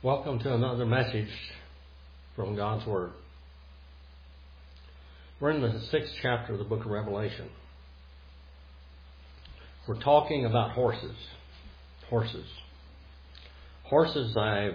Welcome to another message from God's Word. We're in the 6th chapter of the book of Revelation. We're talking about horses. Horses. I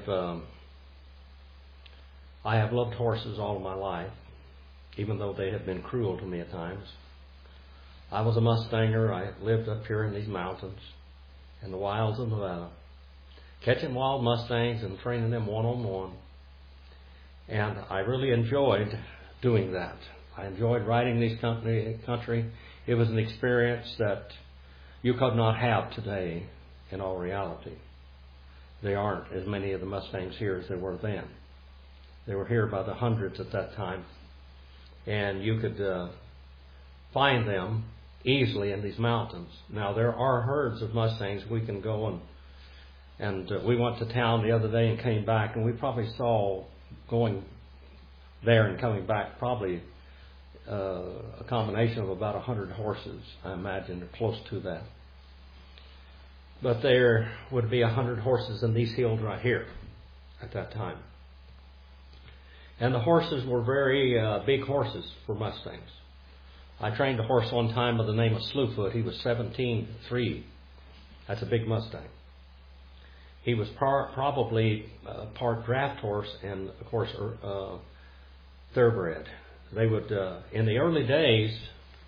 have loved horses all of my life, even though they have been cruel to me at times. I was a Mustanger. I lived up here in these mountains, in the wilds of Nevada, catching wild Mustangs and training them one-on-one. And I really enjoyed doing that. I enjoyed riding these country. It was an experience that you could not have today in all reality. There aren't as many of the Mustangs here as there were then. They were here by the hundreds at that time. And you could find them easily in these mountains. Now, there are herds of Mustangs. We can go and we went to town the other day and came back, and we probably saw, going there and coming back, probably a combination of about 100 horses, I imagine, or close to that. But there would be 100 horses in these hills right here at that time. And the horses were very big horses for Mustangs. I trained a horse one time by the name of Slewfoot. He was 17.3. That's a big Mustang. He was probably part draft horse and, of course, thoroughbred. They would, in the early days,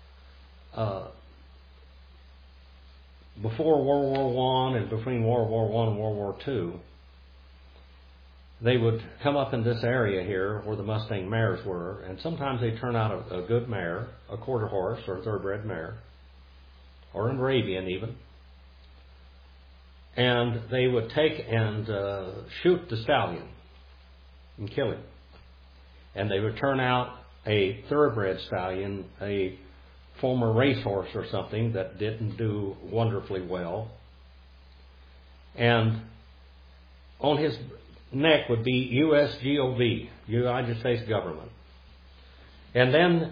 before World War I and between World War I and World War II, they would come up in this area here where the Mustang mares were, and sometimes they'd turn out a good mare, a quarter horse or a thoroughbred mare, or an Arabian even. And they would take and shoot the stallion and kill him. And they would turn out a thoroughbred stallion, a former racehorse or something that didn't do wonderfully well. And on his neck would be USGOV, United States Government. And then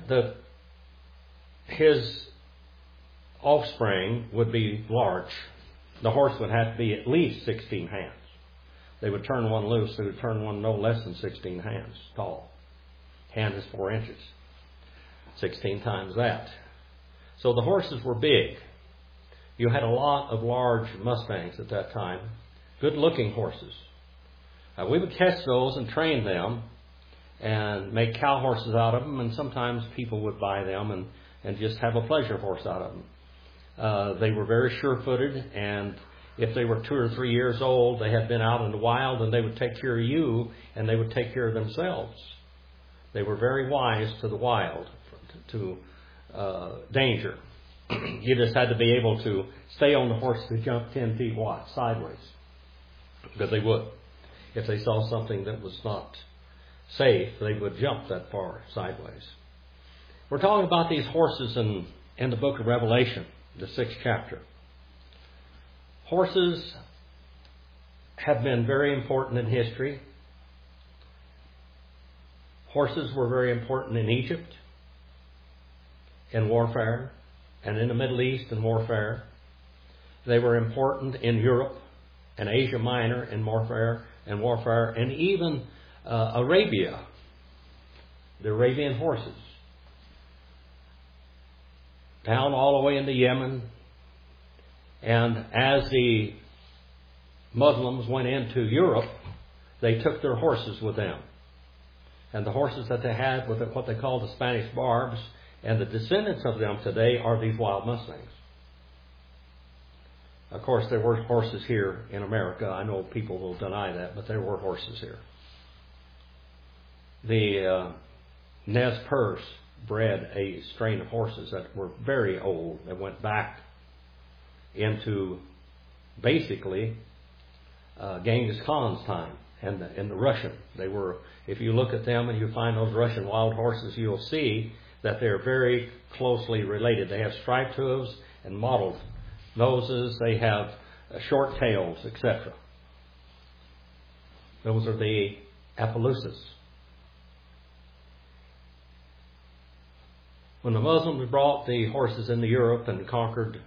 his offspring would be large. The horse would have to be at least 16 hands. They would turn one loose. They would turn one no less than 16 hands tall. Hand is 4 inches. 16 times that. So the horses were big. You had a lot of large Mustangs at that time. Good-looking horses. We would catch those and train them and make cow horses out of them, and sometimes people would buy them and just have a pleasure horse out of them. They were very sure-footed, and if they were 2 or 3 years old, they had been out in the wild, and they would take care of you, and they would take care of themselves. They were very wise to the wild, to danger. You just had to be able to stay on the horse to jump 10 feet sideways, because they would. If they saw something that was not safe, they would jump that far sideways. We're talking about these horses in the book of Revelation, the 6th chapter. Horses have been very important in history. Horses were very important in Egypt, in warfare, and in the Middle East in warfare. They were important in Europe and Asia Minor in warfare, and even Arabia, the Arabian horses. Down all the way into Yemen. And as the Muslims went into Europe, they took their horses with them. And the horses that they had were what they called the Spanish Barbs, and the descendants of them today are these wild Mustangs. Of course, there were horses here in America. I know people will deny that, but there were horses here. The Nez Perce bred a strain of horses that were very old, that went back into basically Genghis Khan's time and the Russian. They were, if you look at them and you find those Russian wild horses, you'll see that they're very closely related. They have striped hooves and mottled noses. They have short tails, etc. Those are the Appaloosas. When the Muslims brought the horses into Europe and conquered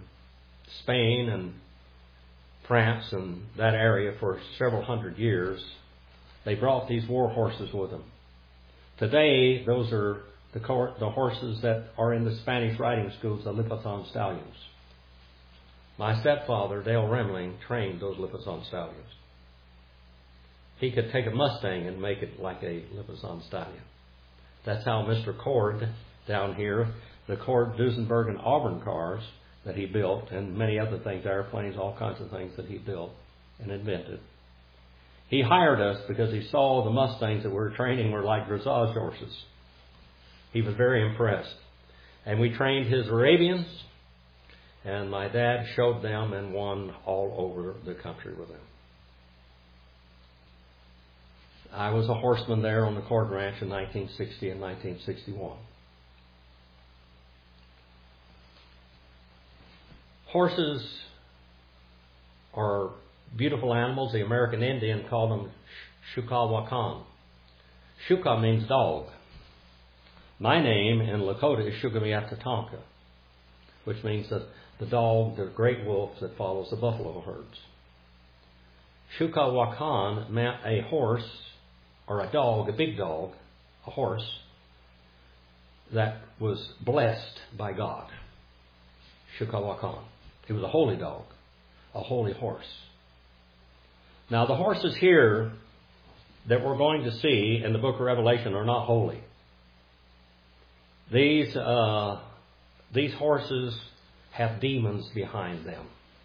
Spain and France and that area for several hundred years, They brought these war horses with them. Today, those are the horses that are in the Spanish riding schools, the Lipizzan stallions. My stepfather, Dale Remling, trained those Lipizzan stallions. He could take a Mustang and make it like a Lipizzan stallion. That's how Mr. Cord down here, the Cord, Duesenberg, and Auburn cars that he built, and many other things, airplanes, all kinds of things that he built and invented. He hired us because he saw the Mustangs that we were training were like dressage horses. He was very impressed. And we trained his Arabians, and my dad showed them and won all over the country with them. I was a horseman there on the Cord Ranch in 1960 and 1961. Horses are beautiful animals. The American Indian called them Shukawakan. Shuka means dog. My name in Lakota is Shugamiatatonka, which means that the dog, the great wolf that follows the buffalo herds. Shukawakan meant a horse, or a dog, a big dog, a horse, that was blessed by God. Shukawakan. He was a holy dog, a holy horse. Now the horses here that we're going to see in the book of Revelation are not holy. These horses have demons behind them.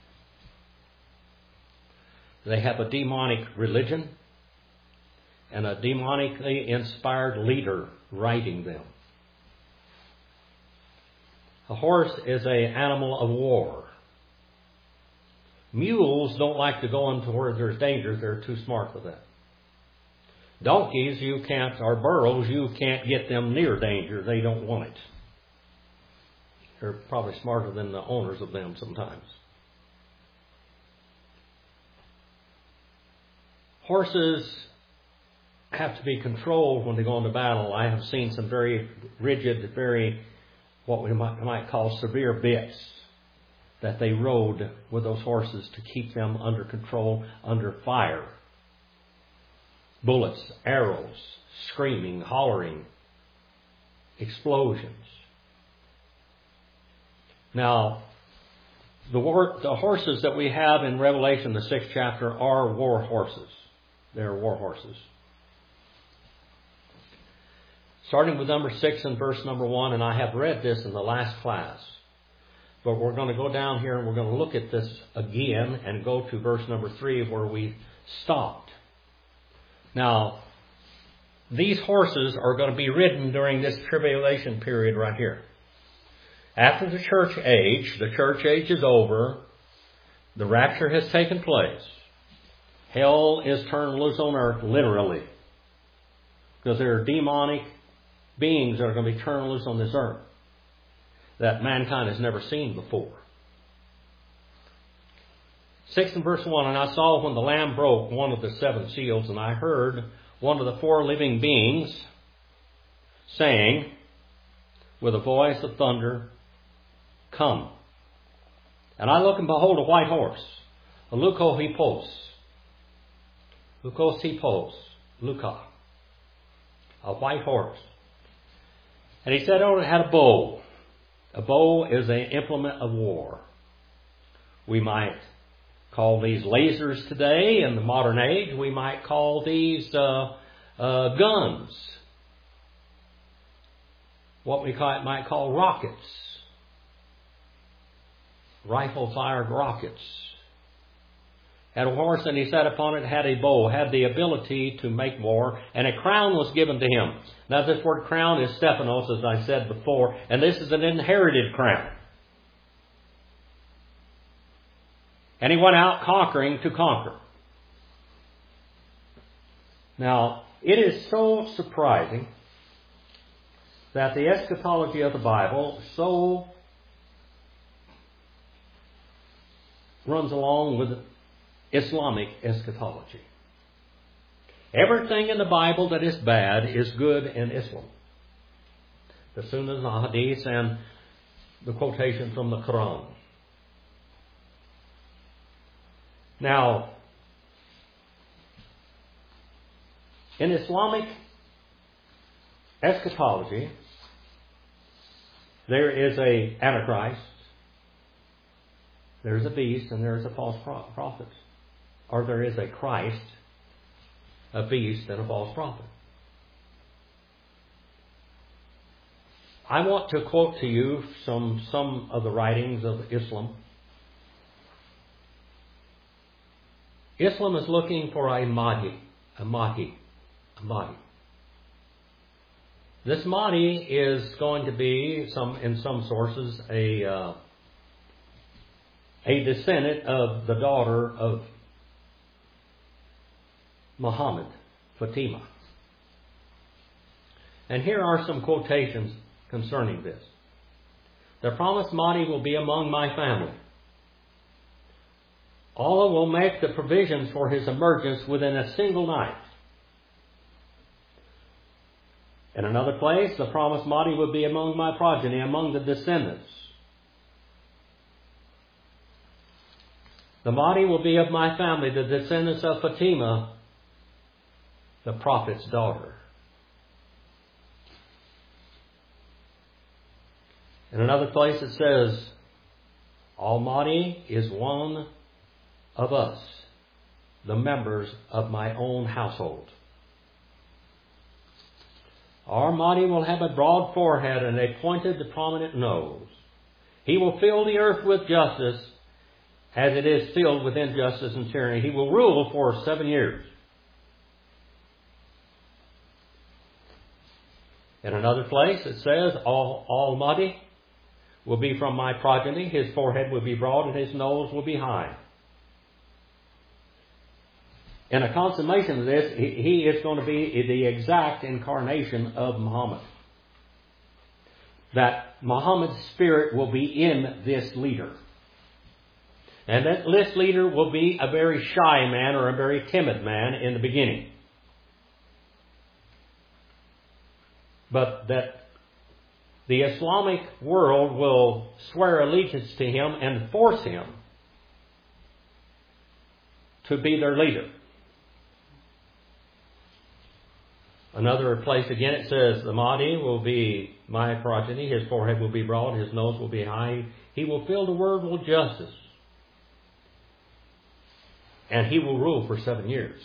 They have a demonic religion and a demonically inspired leader riding them. A horse is an animal of war. Mules don't like to go into where there's danger. They're too smart for that. Donkeys, or burros, you can't get them near danger. They don't want it. They're probably smarter than the owners of them sometimes. Horses have to be controlled when they go into battle. I have seen some very rigid, very, what we might call severe bits that they rode with those horses to keep them under control, under fire. Bullets, arrows, screaming, hollering, explosions. Now, the horses that we have in Revelation, the 6th chapter, are war horses. They're war horses. Starting with number 6 and verse number 1, and I have read this in the last class. But we're going to go down here and we're going to look at this again and go to verse number 3 where we stopped. Now, these horses are going to be ridden during this tribulation period right here. After the church age is over, the rapture has taken place. Hell is turned loose on earth, literally. Because there are demonic beings that are going to be turned loose on this earth that mankind has never seen before. 6 and verse 1, and I saw when the Lamb broke one of the 7 seals, and I heard one of the 4 living beings saying with a voice of thunder, "Come." And I looked and behold a white horse, a leukohippos, Luca, a white horse. And he said, "Oh, it had a bow." A bow is an implement of war. We might call these lasers today in the modern age. We might call these guns. What we might call rockets. Rifle-fired rockets. Had a horse, and he sat upon it, had a bow, had the ability to make war, and a crown was given to him. Now this word crown is Stephanos, as I said before, and this is an inherited crown. And he went out conquering to conquer. Now, it is so surprising that the eschatology of the Bible so runs along with Islamic eschatology. Everything in the Bible that is bad is good in Islam. The Sunnahs, the Hadiths, and the quotation from the Quran. Now, In Islamic eschatology, there is a Antichrist, there is a beast, and there is a false prophet. Or there is a Christ, a beast, and a false prophet. I want to quote to you some of the writings of Islam. Islam is looking for a Mahdi. This Mahdi is going to be, in some sources, a descendant of the daughter of Muhammad, Fatima. And here are some quotations concerning this. The promised Mahdi will be among my family. Allah will make the provisions for his emergence within a single night. In another place, the promised Mahdi will be among my progeny, among the descendants. The Mahdi will be of my family, the descendants of Fatima, the prophet's daughter. In another place it says, Al-Mahdi is one of us, the members of my own household. Our Mahdi will have a broad forehead and a pointed, prominent nose. He will fill the earth with justice as it is filled with injustice and tyranny. He will rule for 7 years. In another place it says, Al-Mahdi will be from my progeny. His forehead will be broad and his nose will be high. In a consummation of this, he is going to be the exact incarnation of Muhammad. That Muhammad's spirit will be in this leader. And that this leader will be a very shy man or a very timid man in the beginning. But that the Islamic world will swear allegiance to him and force him to be their leader. Another place again it says, the Mahdi will be my progeny, his forehead will be broad, his nose will be high, he will fill the world with justice. And he will rule for 7 years.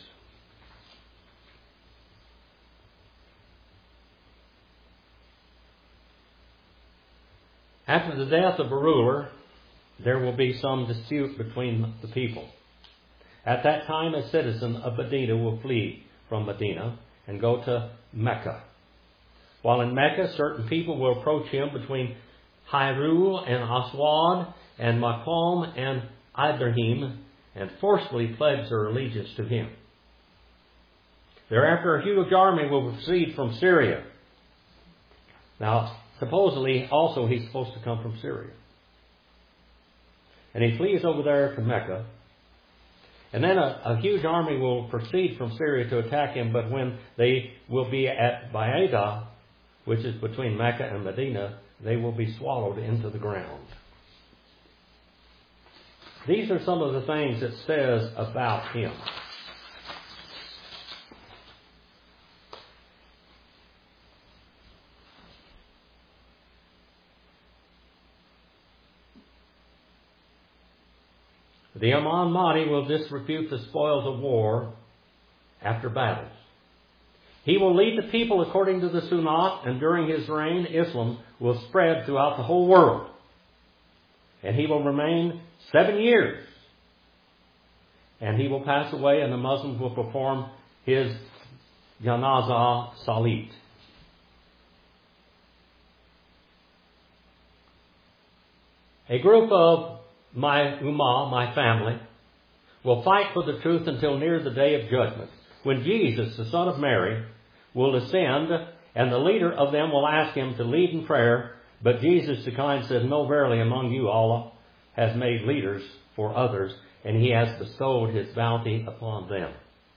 After the death of a ruler, there will be some dispute between the people. At that time, a citizen of Medina will flee from Medina and go to Mecca. While in Mecca, certain people will approach him between Hyrule and Aswad and Maqam and Ibrahim and forcefully pledge their allegiance to him. Thereafter, a huge army will proceed from Syria. Now, supposedly, also he's supposed to come from Syria. And he flees over there to Mecca. And then a huge army will proceed from Syria to attack him, but when they will be at Baida, which is between Mecca and Medina, they will be swallowed into the ground. These are some of the things it says about him. The Imam Mahdi will distribute the spoils of war after battles. He will lead the people according to the Sunnah, and during his reign, Islam will spread throughout the whole world. And he will remain 7 years. And he will pass away, and the Muslims will perform his Janazah Salit. A group of my Ummah, my family, will fight for the truth until near the day of judgment, when Jesus, the Son of Mary, will ascend, and the leader of them will ask him to lead in prayer. But Jesus declined, says, "No, verily, among you Allah has made leaders for others, and he has bestowed his bounty upon them."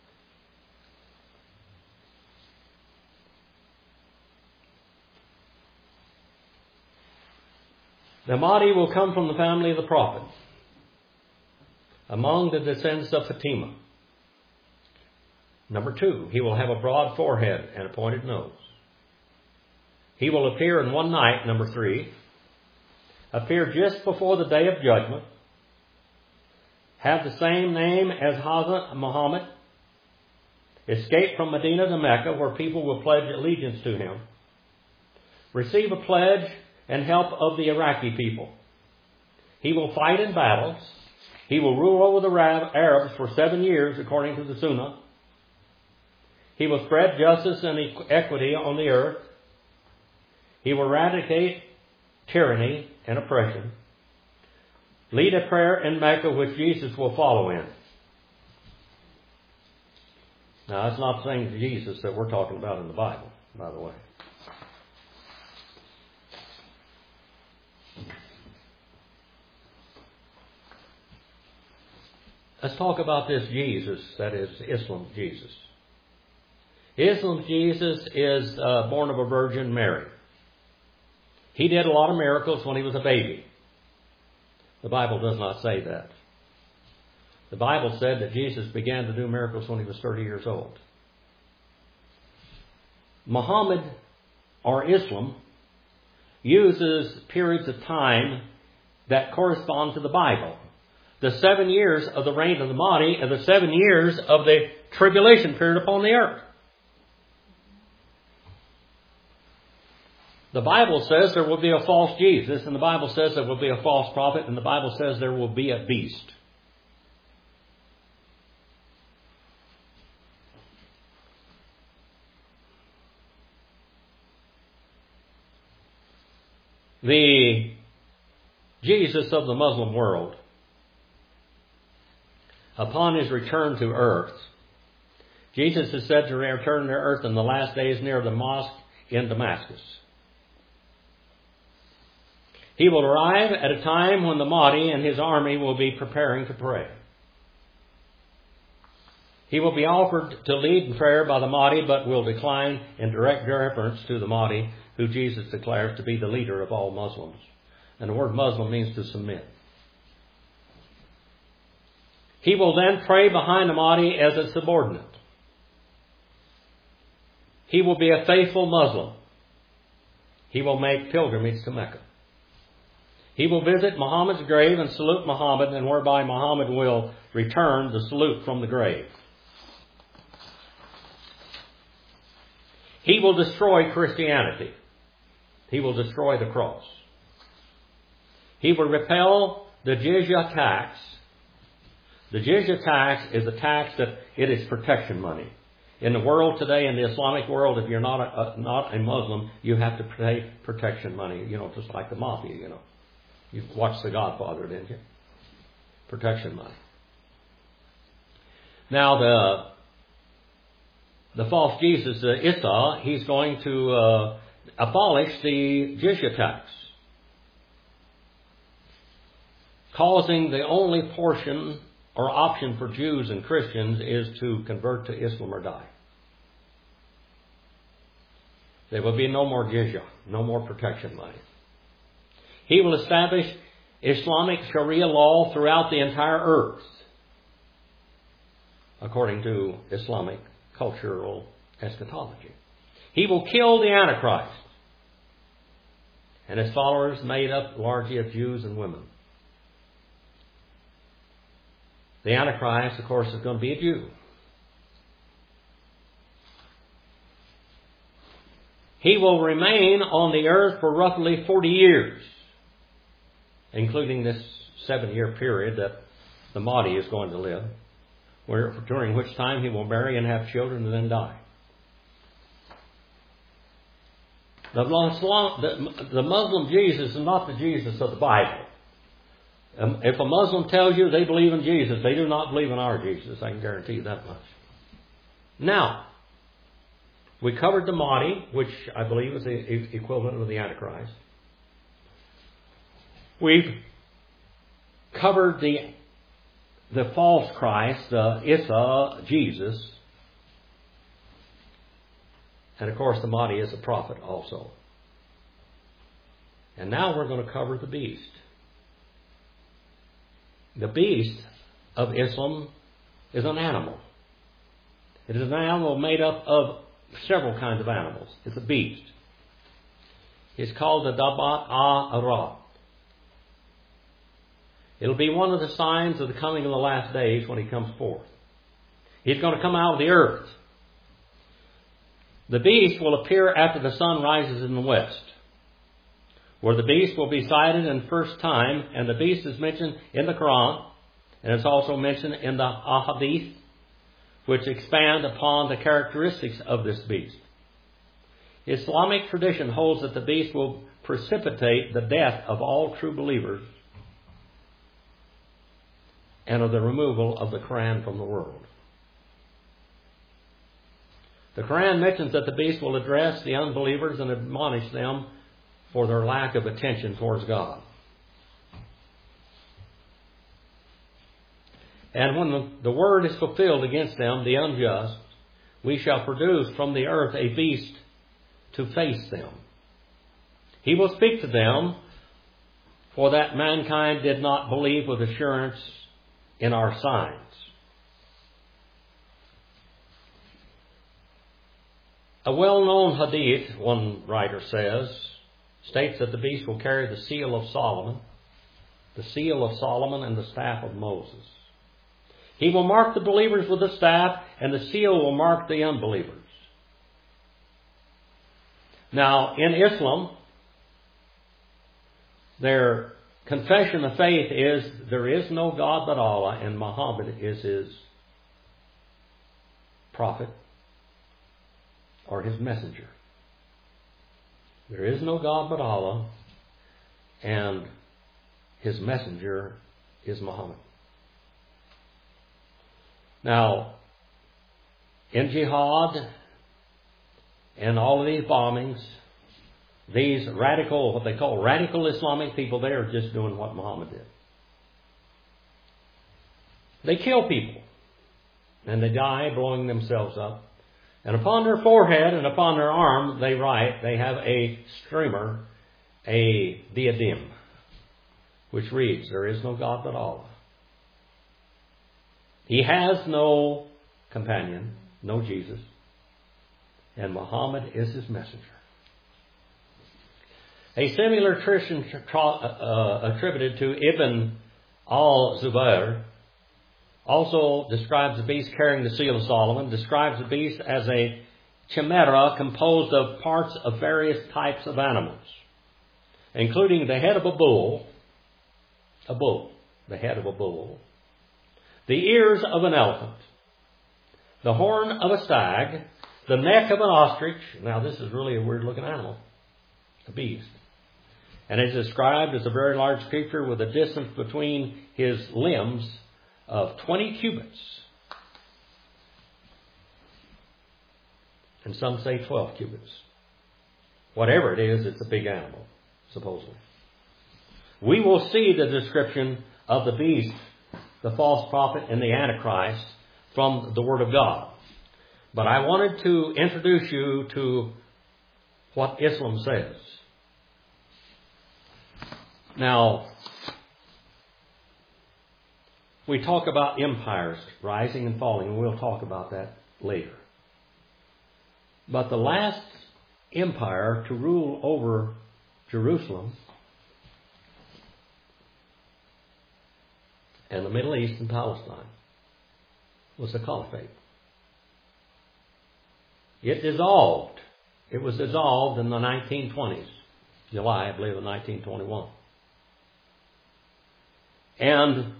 The Mahdi will come from the family of the Prophet, among the descendants of Fatima. Number 2, he will have a broad forehead and a pointed nose. He will appear in one night, number 3, appear just before the day of judgment, have the same name as Hazrat Muhammad, escape from Medina to Mecca, where people will pledge allegiance to him, receive a pledge and help of the Iraqi people. He will fight in battles. He will rule over the Arabs for 7 years, according to the Sunnah. He will spread justice and equity on the earth. He will eradicate tyranny and oppression. Lead a prayer in Mecca which Jesus will follow in. Now, that's not the same Jesus that we're talking about in the Bible, by the way. Let's talk about this Jesus, that is Islam Jesus. Islam Jesus is born of a Virgin Mary. He did a lot of miracles when he was a baby. The Bible does not say that. The Bible said that Jesus began to do miracles when he was 30 years old. Muhammad, or Islam, uses periods of time that correspond to the Bible. The 7 years of the reign of the Mahdi and the 7 years of the tribulation period upon the earth. The Bible says there will be a false Jesus, and the Bible says there will be a false prophet, and the Bible says there will be a beast. The Jesus of the Muslim world, upon his return to earth, Jesus is said to return to earth in the last days near the mosque in Damascus. He will arrive at a time when the Mahdi and his army will be preparing to pray. He will be offered to lead in prayer by the Mahdi, but will decline in direct reference to the Mahdi, who Jesus declares to be the leader of all Muslims. And the word Muslim means to submit. He will then pray behind the Mahdi as a subordinate. He will be a faithful Muslim. He will make pilgrimage to Mecca. He will visit Muhammad's grave and salute Muhammad, and whereby Muhammad will return the salute from the grave. He will destroy Christianity. He will destroy the cross. He will repel the jizya tax. The jizya tax is a tax that it is protection money. In the world today, in the Islamic world, if you're not a Muslim, you have to pay protection money, just like the mafia, You watched The Godfather, didn't you? Protection money. Now, the false Jesus, Isa, he's going to abolish the jizya tax, causing the only portion or option for Jews and Christians is to convert to Islam or die. There will be no more jizya, no more protection money. He will establish Islamic Sharia law throughout the entire earth, according to Islamic cultural eschatology. He will kill the Antichrist and his followers, made up largely of Jews and women. The Antichrist, of course, is going to be a Jew. He will remain on the earth for roughly 40 years, including this 7-year period that the Mahdi is going to live, during which time he will marry and have children and then die. The Muslim Jesus is not the Jesus of the Bible. If a Muslim tells you they believe in Jesus, they do not believe in our Jesus. I can guarantee you that much. Now, we covered the Mahdi, which I believe is the equivalent of the Antichrist. We've covered the false Christ, the Isa, Jesus. And of course the Mahdi is a prophet also. And now we're going to cover the beast. The beast of Islam is an animal. It is an animal made up of several kinds of animals. It's a beast. It's called the Dabat Ha'arah. It'll be one of the signs of the coming of the last days when he comes forth. He's going to come out of the earth. The beast will appear after the sun rises in the west, where the beast will be sighted in first time, and the beast is mentioned in the Quran, and it's also mentioned in the Ahadith, which expand upon the characteristics of this beast. Islamic tradition holds that the beast will precipitate the death of all true believers and of the removal of the Quran from the world. The Quran mentions that the beast will address the unbelievers and admonish them for their lack of attention towards God. And when the word is fulfilled against them, the unjust, we shall produce from the earth a beast to face them. He will speak to them, for that mankind did not believe with assurance in our signs. A well-known hadith, one writer says, states that the beast will carry the seal of Solomon and the staff of Moses. He will mark the believers with the staff, and the seal will mark the unbelievers. Now, in Islam, their confession of faith is there is no God but Allah, and Muhammad is his prophet or his messenger. There is no God but Allah, and his messenger is Muhammad. Now, in jihad and all of these bombings, these radical, what they call radical Islamic people, they are just doing what Muhammad did. They kill people, and they die blowing themselves up. And upon their forehead and upon their arm, they write, they have a streamer, a diadem, which reads, there is no God but Allah. He has no companion, no Jesus, and Muhammad is his messenger. A similar tradition attributed to Ibn al-Zubayr also describes the beast carrying the seal of Solomon, describes the beast as a chimera composed of parts of various types of animals, including the head of a bull, the head of a bull, the ears of an elephant, the horn of a stag, the neck of an ostrich. Now this is really a weird looking animal, a beast. And it's described as a very large creature with a distance between his limbs of 20 cubits. And some say 12 cubits. Whatever it is, it's a big animal, supposedly. We will see the description of the beast, the false prophet, and the Antichrist from the Word of God. But I wanted to introduce you to what Islam says. Now, we talk about empires rising and falling, and we'll talk about that later. But the last empire to rule over Jerusalem and the Middle East and Palestine was the Caliphate. It dissolved. It was dissolved in the 1920s, July, I believe, of 1921. And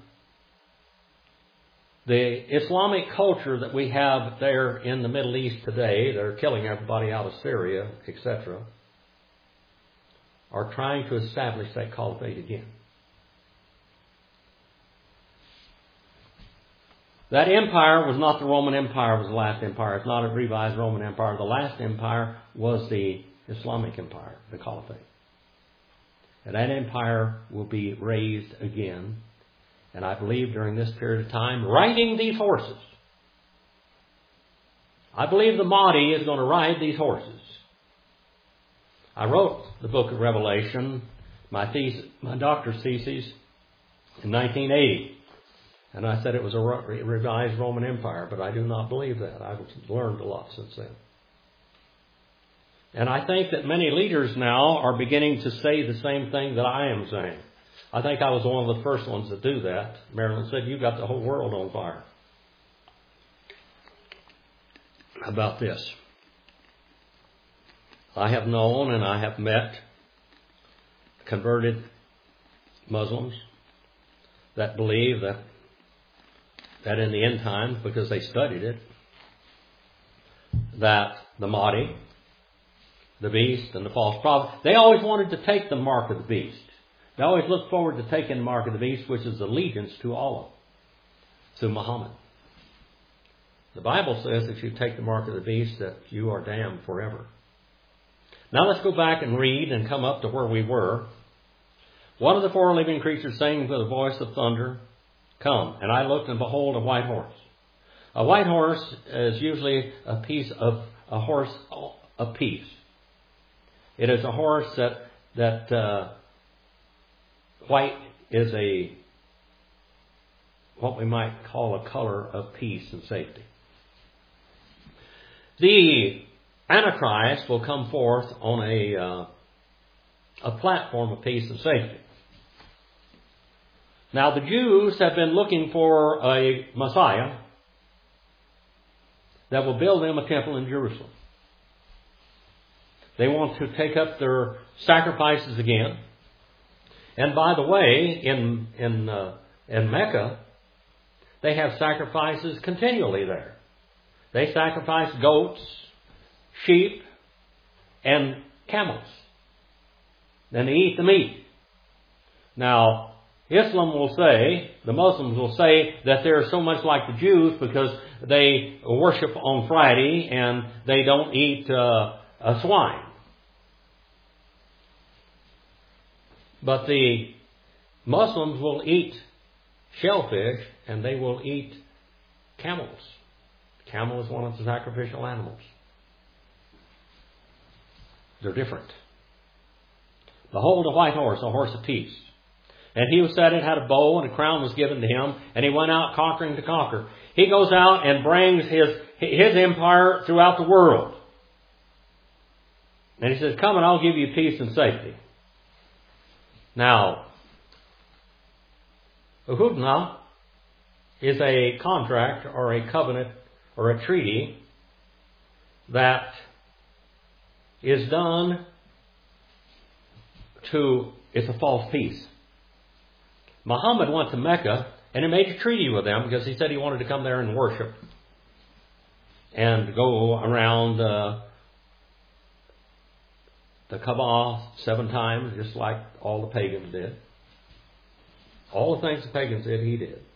the Islamic culture that we have there in the Middle East today, they're killing everybody out of Syria, etc., are trying to establish that caliphate again. That empire was not the Roman Empire, it was the last empire. It's not a revised Roman Empire. The last empire was the Islamic Empire, the Caliphate. And that empire will be raised again. And I believe during this period of time, riding these horses. I believe the Mahdi is going to ride these horses. I wrote the book of Revelation, my doctor's thesis, in 1980. And I said it was a revised Roman Empire, but I do not believe that. I've learned a lot since then. And I think that many leaders now are beginning to say the same thing that I am saying. I think I was one of the first ones to do that. Marilyn said, "You got the whole world on fire." About this. I have known and I have met converted Muslims that believe that in the end times, because they studied it, that the Mahdi, the beast, and the false prophet, they always wanted to take the mark of the beast. They always looked forward to taking the mark of the beast, which is allegiance to Allah, to Muhammad. The Bible says if you take the mark of the beast, that you are damned forever. Now let's go back and read and come up to where we were. One of the four living creatures saying with a voice of thunder, "Come." And I looked, and behold, a white horse. A white horse is usually a horse of peace. It is a horse that white is what we might call a color of peace and safety. The Antichrist will come forth on a platform of peace and safety. Now the Jews have been looking for a Messiah that will build them a temple in Jerusalem. They want to take up their sacrifices again. And by the way, in Mecca, they have sacrifices continually there. They sacrifice goats, sheep, and camels. Then they eat the meat. Now, Islam will say, the Muslims will say that they're so much like the Jews because they worship on Friday and they don't eat a swine. But the Muslims will eat shellfish and they will eat camels. Camel is one of the sacrificial animals. They're different. Behold, a white horse, a horse of peace. And he who sat in had a bow, and a crown was given to him, and he went out conquering to conquer. He goes out and brings his empire throughout the world. And he says, "Come and I'll give you peace and safety." Now, a hudna is a contract or a covenant or a treaty that is done it's a false peace. Muhammad went to Mecca and he made a treaty with them because he said he wanted to come there and worship and go around the Kaaba 7 times, just like all the pagans did. All the things the pagans did, he did.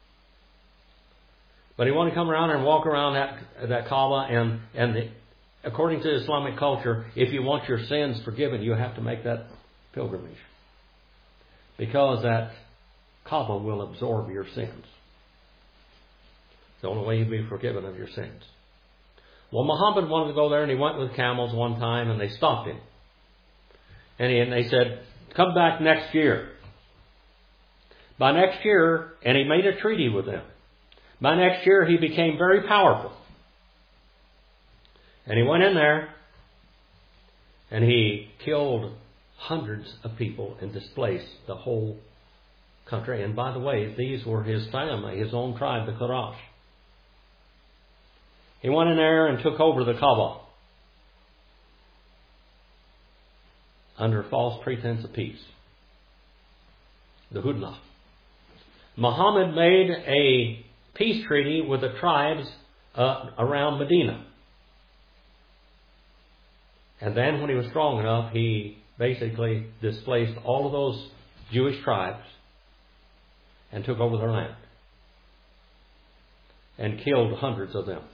But he wanted to come around and walk around that Kaaba, and according to Islamic culture, if you want your sins forgiven, you have to make that pilgrimage. Because that Kaaba will absorb your sins. It's the only way you'll be forgiven of your sins. Well, Muhammad wanted to go there, and he went with camels one time, and they stopped him. And they said, "Come back next year." By next year, and he made a treaty with them. By next year, he became very powerful. And he went in there, and he killed hundreds of people and displaced the whole country. And by the way, these were his family, his own tribe, the Quraysh. He went in there and took over the Kaaba under false pretense of peace. The Hudna. Muhammad made a peace treaty with the tribes around Medina. And then when he was strong enough, he basically displaced all of those Jewish tribes and took over their land and killed hundreds of them.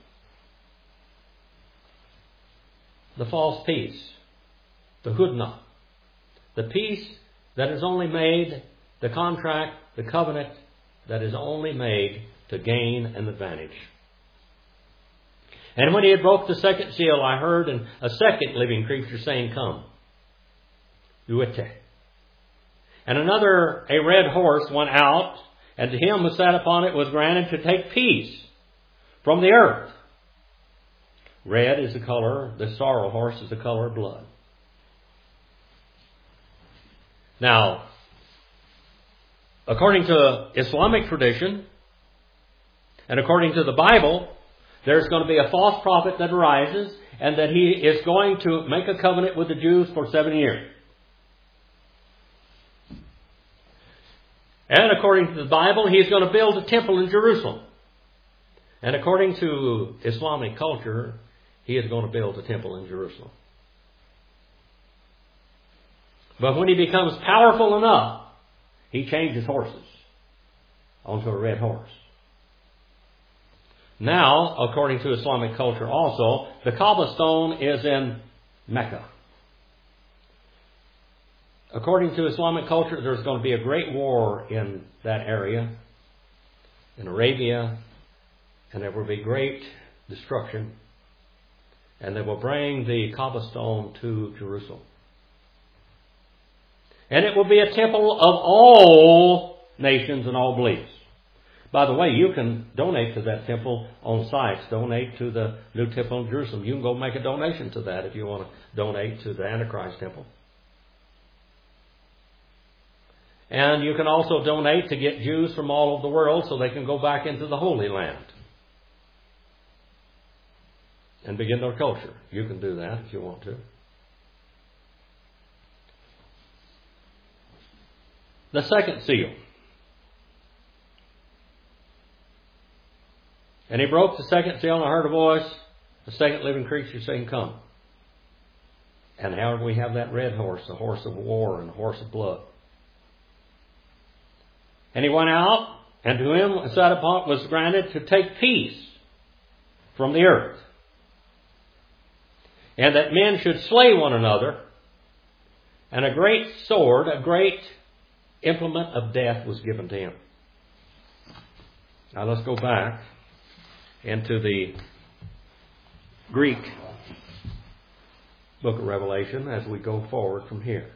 The false peace, the Hudna, the peace that is only made, the contract, the covenant that is only made to gain an advantage. And when he had broke the second seal, I heard a second living creature saying, "Come." Uete. And a red horse went out, And to him who sat upon it was granted to take peace from the earth. Red is the color, the sorrel horse is the color of blood. Now, according to Islamic tradition, and according to the Bible, there's going to be a false prophet that arises, and that he is going to make a covenant with the Jews for 7 years. And according to the Bible, he's going to build a temple in Jerusalem. And according to Islamic culture, he is going to build a temple in Jerusalem. But when he becomes powerful enough, he changes horses onto a red horse. Now, according to Islamic culture also, the Kaaba stone is in Mecca. According to Islamic culture, there's going to be a great war in that area, in Arabia, and there will be great destruction. And they will bring the Kaaba stone to Jerusalem. And it will be a temple of all nations and all beliefs. By the way, you can donate to that temple on sites. Donate to the new temple in Jerusalem. You can go make a donation to that if you want to donate to the Antichrist temple. And you can also donate to get Jews from all over the world so they can go back into the Holy Land and begin their culture. You can do that if you want to. The second seal. And he broke the second seal, and I heard a voice, the second living creature, saying, "Come." And however we have that red horse, the horse of war and the horse of blood. And he went out, and to him who sat upon it was granted to take peace from the earth, and that men should slay one another, and a great sword, a great implement of death was given to him. Now let's go back into the Greek book of Revelation as we go forward from here.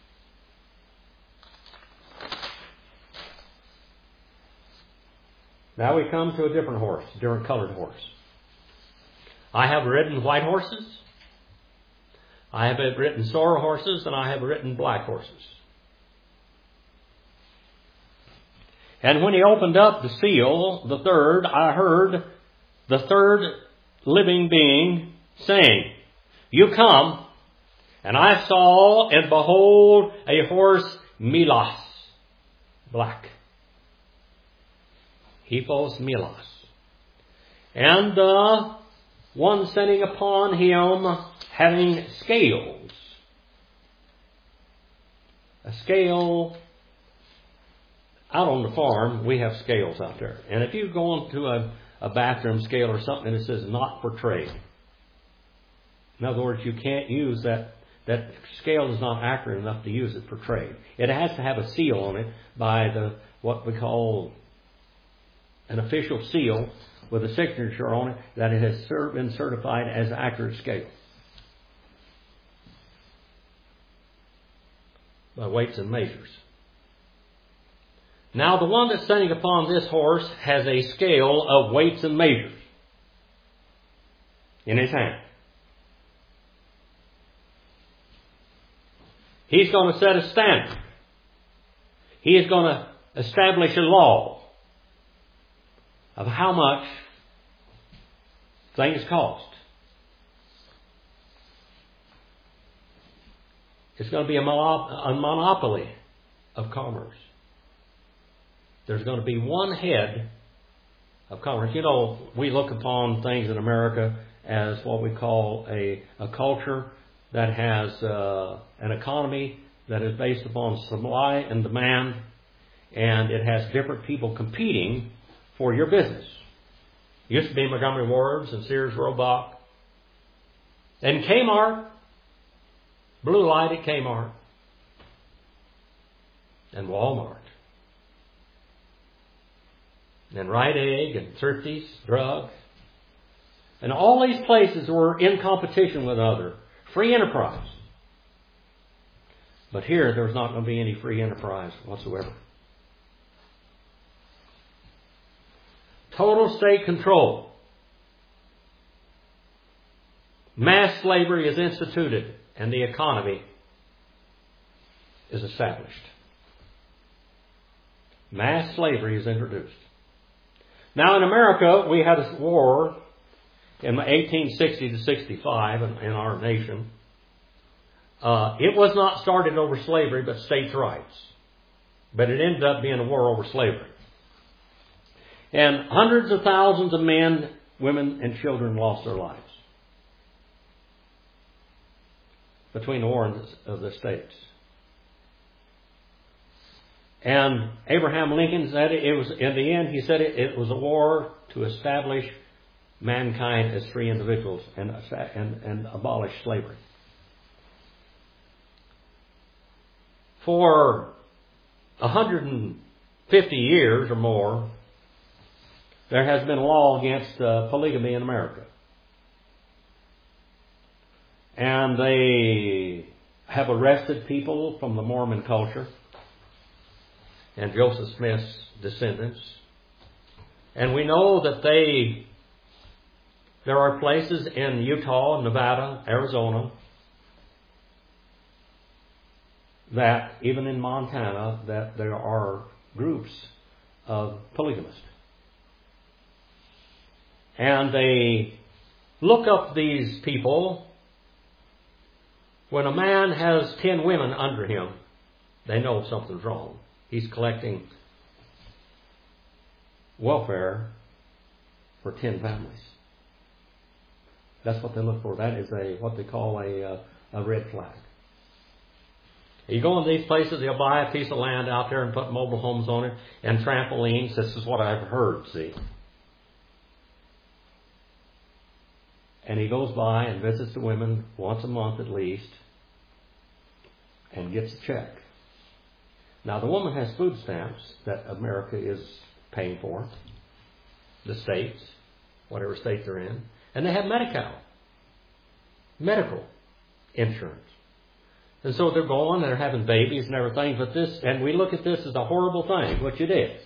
Now we come to a different horse, different colored horse. I have ridden white horses, I have ridden sorrel horses, and I have ridden black horses. And when he opened up the seal, the third, I heard the third living being saying, "You come." And I saw, and behold, a horse, Milos, black. Hippos Milos. And the one sitting upon him having scales. A scale. Out on the farm, we have scales out there. And if you go into a bathroom scale or something and it says "not for trade," in other words, you can't use that scale is not accurate enough to use it for trade. It has to have a seal on it by what we call an official seal with a signature on it that it has been certified as an accurate scale by weights and measures. Now the one that's sitting upon this horse has a scale of weights and measures in his hand. He's going to set a standard. He is going to establish a law of how much things cost. It's going to be a monopoly of commerce. There's going to be one head of commerce. You know, we look upon things in America as what we call a culture that has an economy that is based upon supply and demand, and it has different people competing for your business. It used to be Montgomery Ward's and Sears Roebuck and Kmart, Blue Light at Kmart, and Walmart. And Rite Aid and Thrifty's, drugs. And all these places were in competition with other. Free enterprise. But here, there's not going to be any free enterprise whatsoever. Total state control. Mass slavery is instituted and the economy is established. Mass slavery is introduced. Now in America, we had a war in 1860 to 65 in our nation. It was not started over slavery, but states' rights. But it ended up being a war over slavery. And hundreds of thousands of men, women, and children lost their lives between the war of the states. And Abraham Lincoln said it was, in the end, he said it was a war to establish mankind as free individuals and abolish slavery. For 150 years or more, there has been a law against polygamy in America. And they have arrested people from the Mormon culture and Joseph Smith's descendants. And we know that there are places in Utah, Nevada, Arizona, that even in Montana, that there are groups of polygamists. And they look up these people. When a man has 10 women under him, they know something's wrong. He's collecting welfare for 10 families. That's what they look for. That is what they call a red flag. You go in these places, they'll buy a piece of land out there and put mobile homes on it and trampolines. This is what I've heard, see. And he goes by and visits the women once a month at least and gets a check. Now, the woman has food stamps that America is paying for, the states, whatever state they're in, and they have medical insurance. And so they're going, they're having babies and everything, and we look at this as a horrible thing, which it is.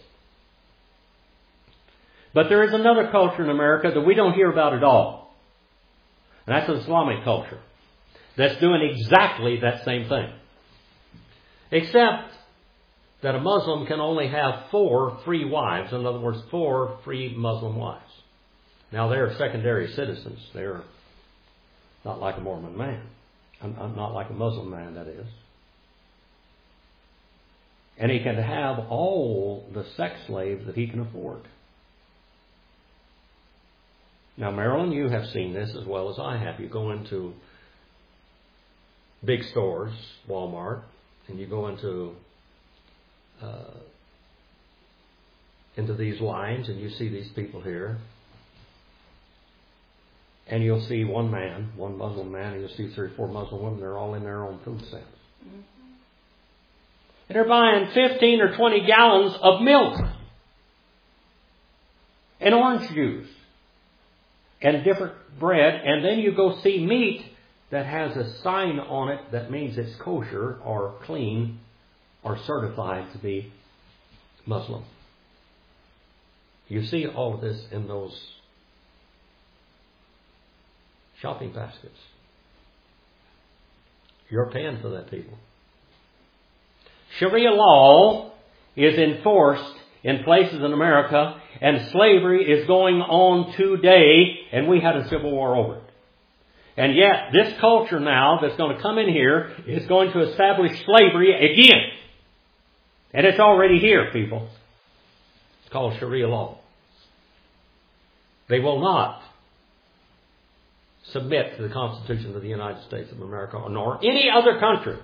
But there is another culture in America that we don't hear about at all. And that's the Islamic culture. That's doing exactly that same thing. Except that a Muslim can only have 4 free wives. In other words, 4 free Muslim wives. Now, they're secondary citizens. They're not like a Mormon man. Not like a Muslim man, that is. And he can have all the sex slaves that he can afford. Now, Marilyn, you have seen this as well as I have. You go into big stores, Walmart, and you go into these lines, and you see these people here. And you'll see one Muslim man, and you'll see 3 or 4 Muslim women. They're all in their own food stamps. Mm-hmm. And they're buying 15 or 20 gallons of milk and orange juice and different bread. And then you go see meat that has a sign on it that means it's kosher or clean or certified to be Muslim. You see all of this in those shopping baskets. You're paying for that, people. Sharia law is enforced in places in America, and slavery is going on today, and we had a civil war over it. And yet, this culture now that's going to come in here is going to establish slavery again. And it's already here, people. It's called Sharia law. They will not submit to the Constitution of the United States of America, nor any other country.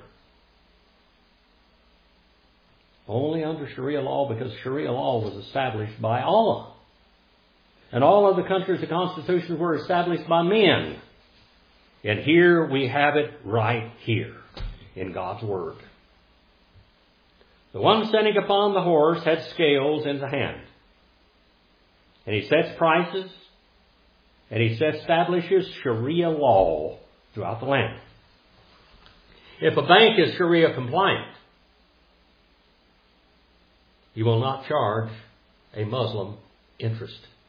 Only under Sharia law, because Sharia law was established by Allah. And all other countries, the constitutions were established by men. And here we have it right here in God's Word. The one sitting upon the horse had scales in the hand. And he sets prices. And he establishes Sharia law throughout the land. If a bank is Sharia compliant, he will not charge a Muslim interest.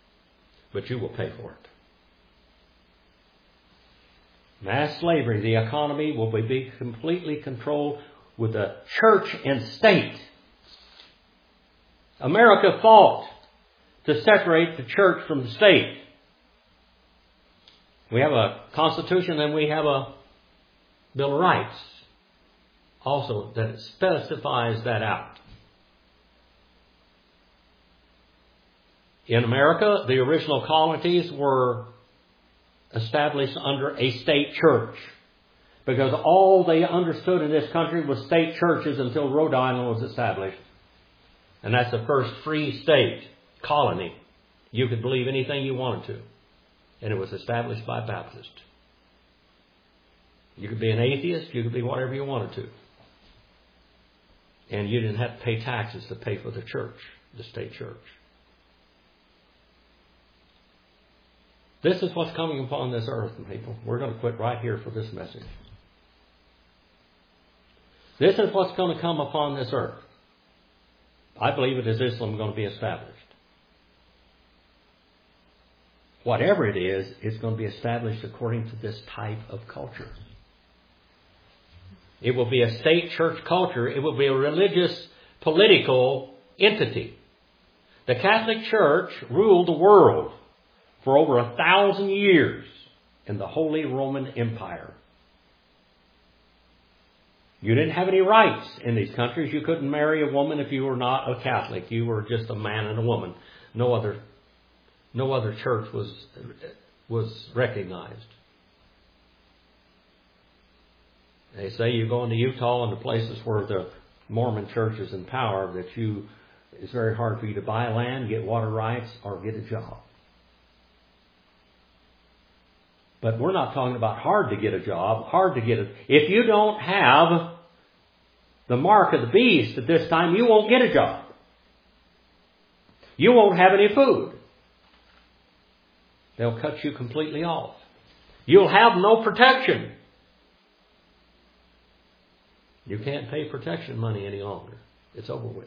but you will pay for it. Mass slavery, the economy will be completely controlled with the church and state. America fought to separate the church from the state. We have a Constitution and we have a Bill of Rights also that specifies that out. In America, the original colonies were established under a state church, because all they understood in this country was state churches until Rhode Island was established. And that's the first free state colony. You could believe anything you wanted to. And it was established by Baptists. You could be an atheist, you could be whatever you wanted to. And you didn't have to pay taxes to pay for the church, the state church. This is what's coming upon this earth, people. We're going to quit right here for this message. This is what's going to come upon this earth. I believe it is Islam going to be established. Whatever it is, it's going to be established according to this type of culture. It will be a state church culture. It will be a religious, political entity. The Catholic Church ruled the world for over 1,000 years in the Holy Roman Empire. You didn't have any rights in these countries. You couldn't marry a woman if you were not a Catholic. You were just a man and a woman. No other church was recognized. They say you go into Utah and the places where the Mormon church is in power, that it's very hard for you to buy land, get water rights, or get a job. But we're not talking about hard to get a job, if you don't have the mark of the beast at this time, you won't get a job. You won't have any food. They'll cut you completely off. You'll have no protection. You can't pay protection money any longer. It's over with.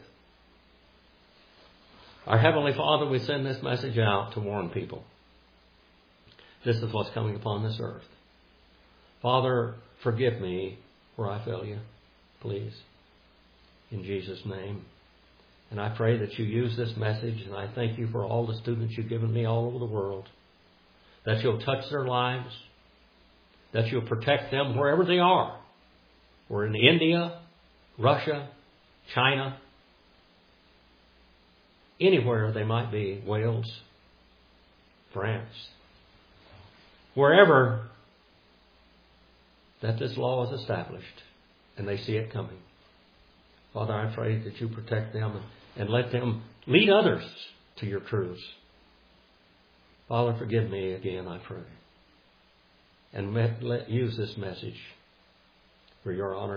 Our Heavenly Father, we send this message out to warn people. This is what's coming upon this earth. Father, forgive me where I fail you, please, in Jesus' name. And I pray that you use this message, and I thank you for all the students you've given me all over the world, that you'll touch their lives, that you'll protect them wherever they are. We're in India, Russia, China, anywhere they might be, Wales, France, wherever that this law is established and they see it coming. Father, I pray that you protect them and let them lead others to your truths. Father, forgive me again, I pray. And let use this message for your honor.